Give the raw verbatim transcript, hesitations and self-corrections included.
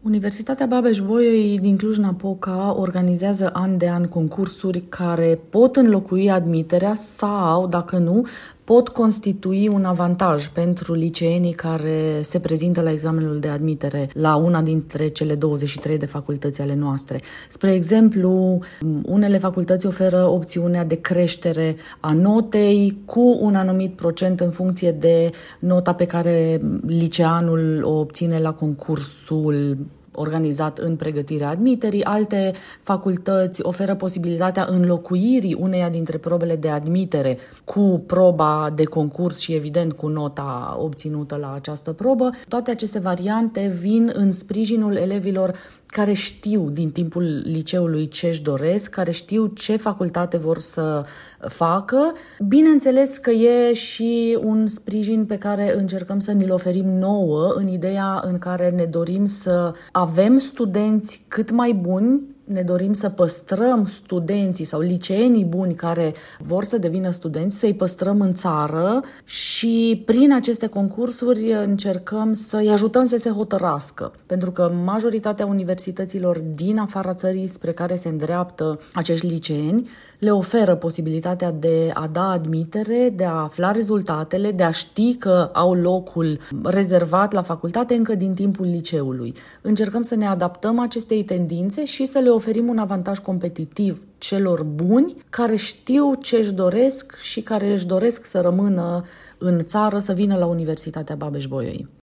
Universitatea Babeș-Bolyai din Cluj-Napoca organizează an de an concursuri care pot înlocui admiterea sau, dacă nu, pot constitui un avantaj pentru liceenii care se prezintă la examenul de admitere la una dintre cele douăzeci și trei de facultăți ale noastre. Spre exemplu, unele facultăți oferă opțiunea de creștere a notei cu un anumit procent în funcție de nota pe care liceanul o obține la concursul organizat în pregătirea admiterii. Alte facultăți oferă posibilitatea înlocuirii uneia dintre probele de admitere cu proba de concurs și, evident, cu nota obținută la această probă. Toate aceste variante vin în sprijinul elevilor care știu din timpul liceului ce își doresc, care știu ce facultate vor să facă. Bineînțeles că e și un sprijin pe care încercăm să ni-l oferim nouă, în ideea în care ne dorim să avem studenți cât mai buni, ne dorim să păstrăm studenții sau liceenii buni care vor să devină studenți, să-i păstrăm în țară și prin aceste concursuri încercăm să-i ajutăm să se hotărască. Pentru că majoritatea universităților din afara țării spre care se îndreaptă acești liceeni le oferă posibilitatea de a da admitere, de a afla rezultatele, de a ști că au locul rezervat la facultate încă din timpul liceului. Încercăm să ne adaptăm acestei tendințe și să le oferim un avantaj competitiv celor buni care știu ce își doresc și care își doresc să rămână în țară, să vină la Universitatea Babeș-Bolyai.